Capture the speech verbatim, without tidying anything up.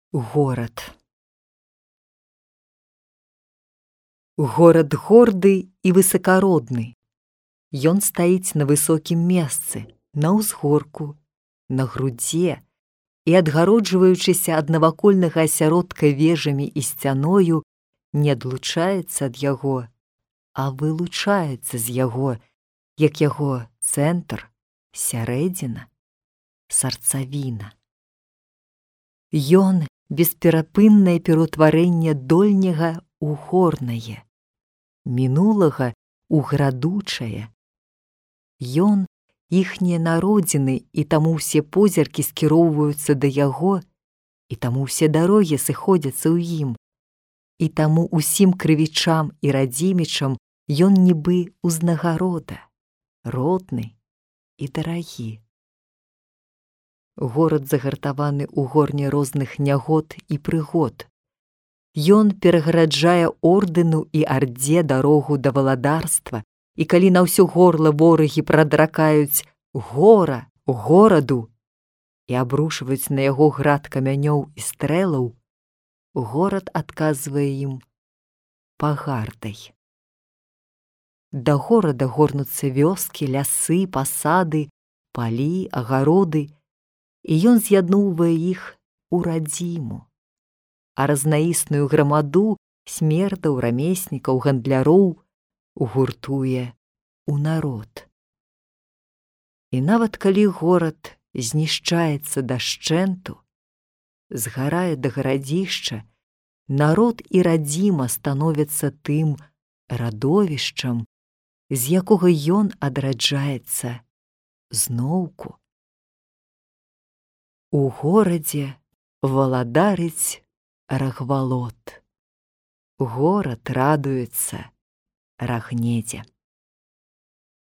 Горад. Горад горды і высакародны. Ён стаіць на высокім месцы, на ўзгорку, на грудзе і, адгароджваючыся ад навакольнага асяродка вежамі і сцяною, не адлучаецца ад яго, а вылучаецца з яго, як яго цэнтр, сярэдзіна, сарцавіна. Ён бесперапыннае пераўтварэнне дольняга ў горнае, мінулага ў градучае. Ён іхнія народзіны, і таму ўсе позіркі скіроўваюцца да яго, і таму ўсе дарогі сыходзяцца ў ім, і таму ўсім крывічам і радзімічам ён нібы ўзнагарода, родны і дарагі. Горад загартаваны ў горне розных нягод і прыгод. Ён перагараджае ордэну і ардзе дарогу да валадарства, і калі на ўсё горла ворагі прадракаюць «Гора! Гораду!» і абрушваюць на яго град камянёў і стрэлаў, горад адказвае ім пагардай. Да горада горнуцца вёскі, лясы, пасады, палі, агароды, і ён з'ядноўвае іх у радзіму, а разнаісную грамаду смердаў, рамеснікаў, гандляроў гуртуе ў народ. І нават калі горад знішчаецца дашчэнту, згарае да гарадзішча, народ і радзіма становяцца тым радовішчам, з якога ён адраджаецца зноўку. У горадзе валадарыць Рагвалод. Горад радуецца Рагнедзе.